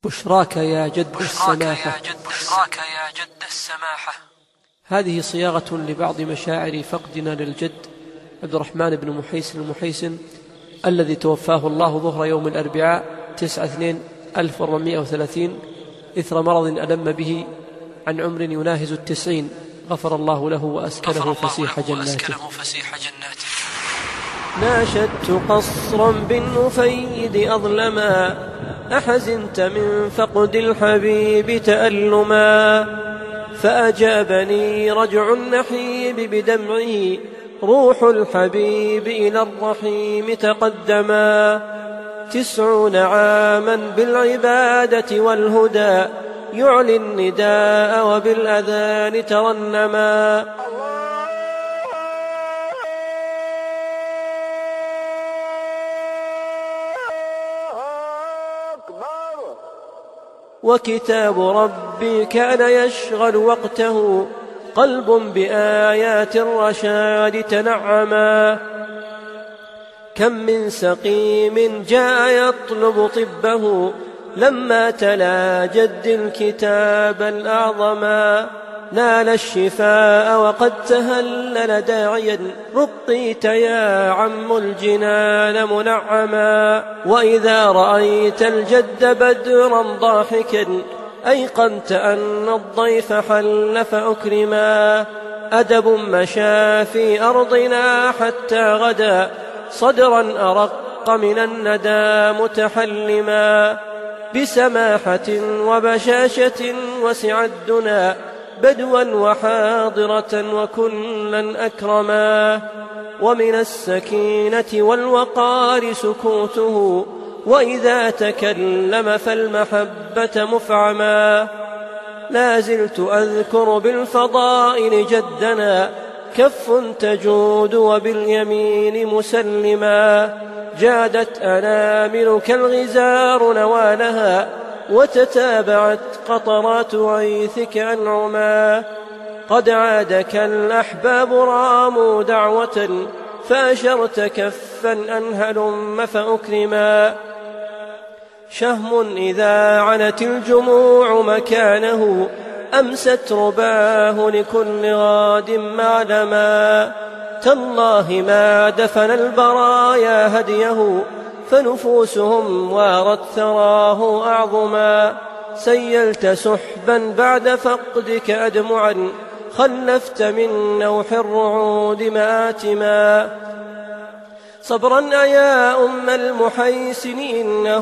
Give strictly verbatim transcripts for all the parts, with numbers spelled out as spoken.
بشراك يا جد السماحة. بشراك يا جد السماحة. هذه صياغة لبعض مشاعر فقدنا للجد عبد الرحمن بن محيسن المحيسن الذي توفاه الله ظهر يوم الأربعاء تسعة اثنين ألف وأربعمائة وثلاثين إثر مرض ألم به عن عمر يناهز التسعين. غفر الله له وأسكنه فسيح جناته. ناشدت قصرا بالنفيد أظلما، أحزنت من فقد الحبيب تألما، فأجابني رجع النحيب بدمعه، روح الحبيب إلى الرحيم تقدما. تسعون عاما بالعبادة والهدى، يعلي النداء وبالأذان ترنما. وكتاب ربي كان يشغل وقته، قلب بآيات الرشاد تنعما. كم من سقيم جاء يطلب طبه، لما تلا جد الكتاب الأعظما. نال الشفاء وقد تهلل داعيا، رقيت يا عم الجنان منعما. وإذا رأيت الجد بدرا ضاحكا، أيقنت أن الضيف حل فأكرما. أدب مشى في أرضنا حتى غدا، صدرا أرق من الندى متحلما. بسماحة وبشاشة وسع الدنا، بدوا وحاضرة وكلا أكرما. ومن السكينة والوقار سكوته، وإذا تكلم فالمحبة مفعما. لا زلت أذكر بالفضائل جدنا، كف تجود وباليمين مسلما. جادت أناملك الغزار نوالها، وتتابعت قطرات غيثك أنعما. قد عادك الأحباب راموا دعوة، فأشرت كفا أن هلم فأكرما. شهم إذا عنت الجموع مكانه، أمست رباه لكل غاد معلما. تالله ما دفن البرايا هديه، فنفوسهم وارت ثراه أعظما. سيلت سحبا بعد فقدك أدمعا، خلفت من نوح الرعود مآتما. صبرا يا أم المحيسن، إنه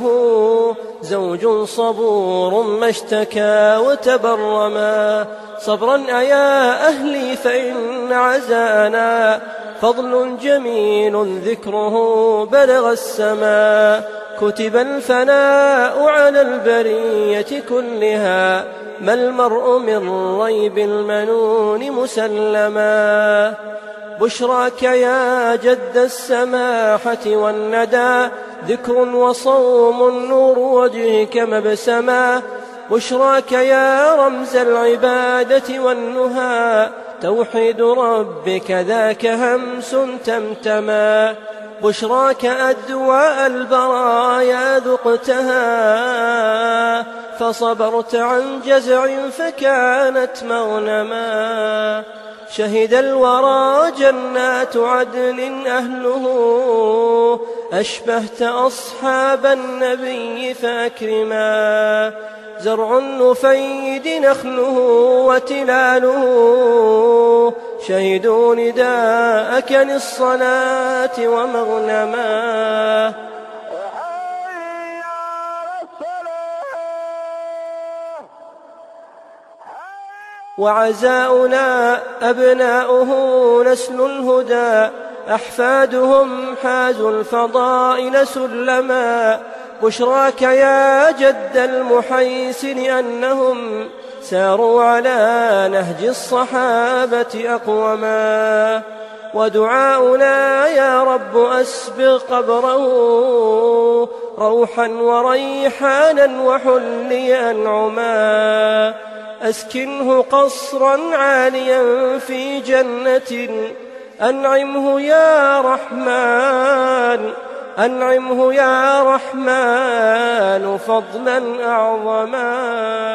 زوج صبور ما اشتكى وتبرما. صبرا يا أهلي فإن عزانا، فضل جميل ذكره بلغ السماء. كتب الفناء على البرية كلها، ما المرء من ريب المنون مسلما. بشراك يا جد السماحة والندى، ذكر وصوم نور وجهك مبسما. بشراك يا رمز العبادة والنهى، توحيد ربك ذاك همس تمتما. بشراك أدواء البرايا ذقتها، فصبرت عن جزع فكانت مغنما. شهد الورى جنات عدن أهله، أشبهت أصحاب النبي فأكرما. زرع النفيد نخله وتلاله، شهدوا نداءك للصلاة ومغنما. وعزاؤنا أبناؤه نسل الهدى، أحفادهم حازوا الفضائل سلما. بشراك يا جد المحيسن، أنهم ساروا على نهج الصحابة أقوما. ودعاؤنا يا رب أسبغ قبره، روحا وريحانا وحلي أنعما. أسكنه قصرا عاليا في جنة، أنعمه يا رحمن أنعمه يا رحمن فضلا أعظما.